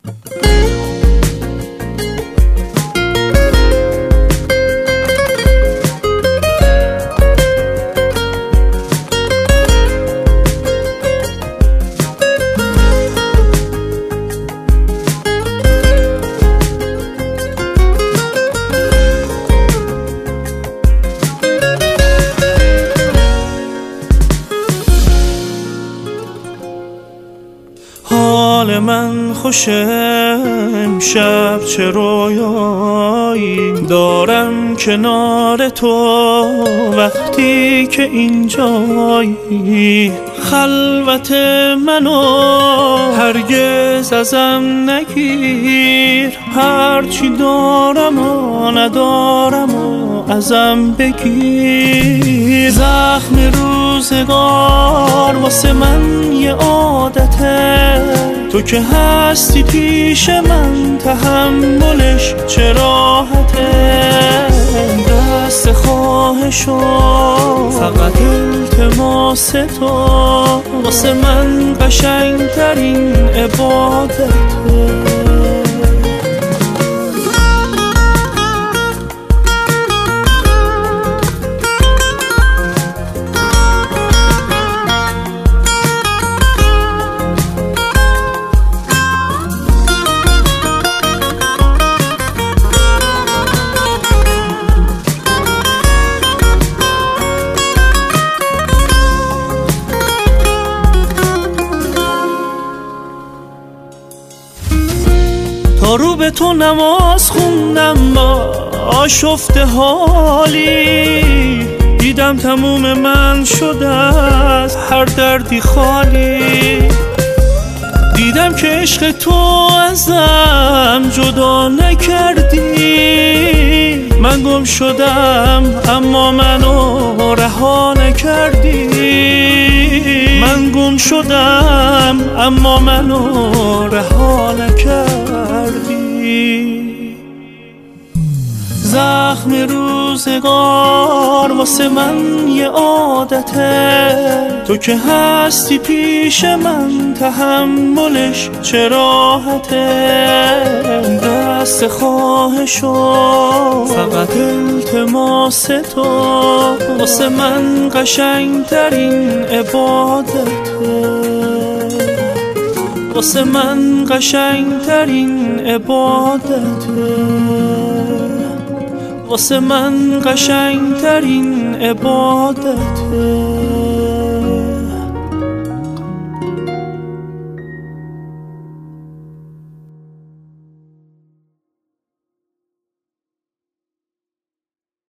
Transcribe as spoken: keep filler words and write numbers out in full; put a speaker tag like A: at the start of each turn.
A: حال من خوشه امشب، چه رویایی دارم کنار تو وقتی که اینجایی. خلوت منو هرگز ازم نگیر، هرچی دارم و ندارم و ازم بگیر. زخم روزگار واسه من یه عادته، تو که هستی پیش من تحملش چه راحته. دست خواهشو فقط التماس تو واسه من قشنگترین عبادته. تا رو به تو نماز خوندم با آشفته حالی، دیدم تموم من شده از هر دردی خالی. دیدم که عشق تو ازم جدا نکردی، من گم شدم اما منو رها نکردی. من گم شدم اما منو رها نکردی. زخم روزگار واسه من یه عادته، تو که هستی پیش من تحملش چه راحته. دست خواهشو فقط التماس تو واسه من قشنگترین عبادته. واسه من قشنگترین عبادته. واسه من قشنگترین عبادته.